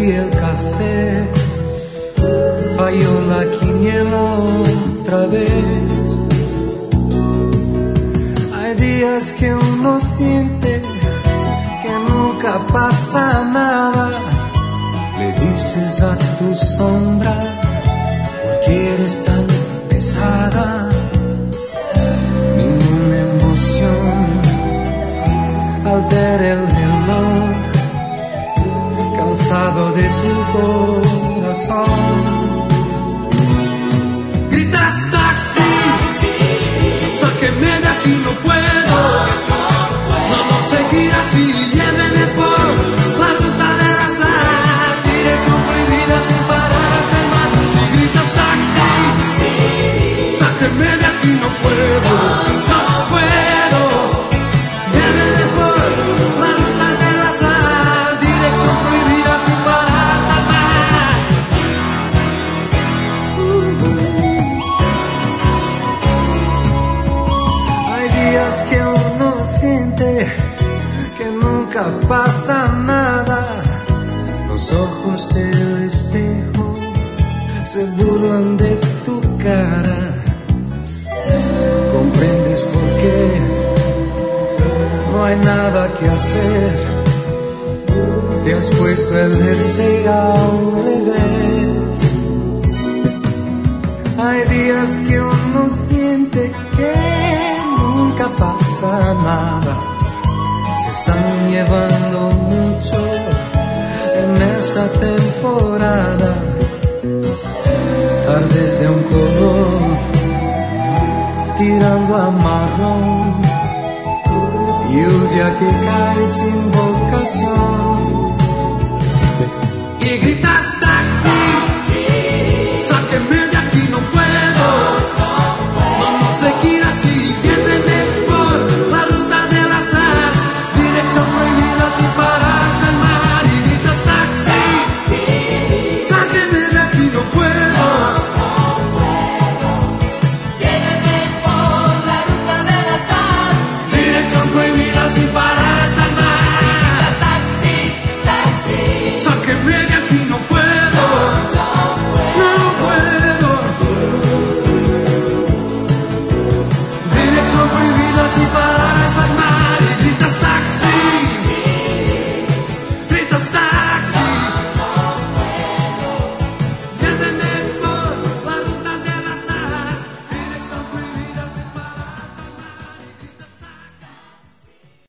serví el café, falló la quiniela otra vez. Hay días que uno siente que nunca pasa nada. Le dices a tu sombra, ¿por qué eres tan pesada? Ninguna emoción al ver el reloj, cansado de tu corazón. Gritas taxi, sáqueme de aquí, no puedo. No seguir así, lléveme por la ruta del azar, dirección prohibida sin parar hasta el mar. Y gritas taxi, sáqueme de aquí, no puedo. No puedo, lléveme por la ruta del azar, dirección prohibida sin parar hasta el mar. Hay días que uno siente que nunca pasa nada. Los ojos del espejo se burlan de tu cara. Comprendes por qué no hay nada que hacer. Te has puesto el jersey al revés. Hay días que uno siente que nunca pasa nada. Se están llevando mucho en esta temporada. Tardes de un color tirando a marrón, lluvia que cae sin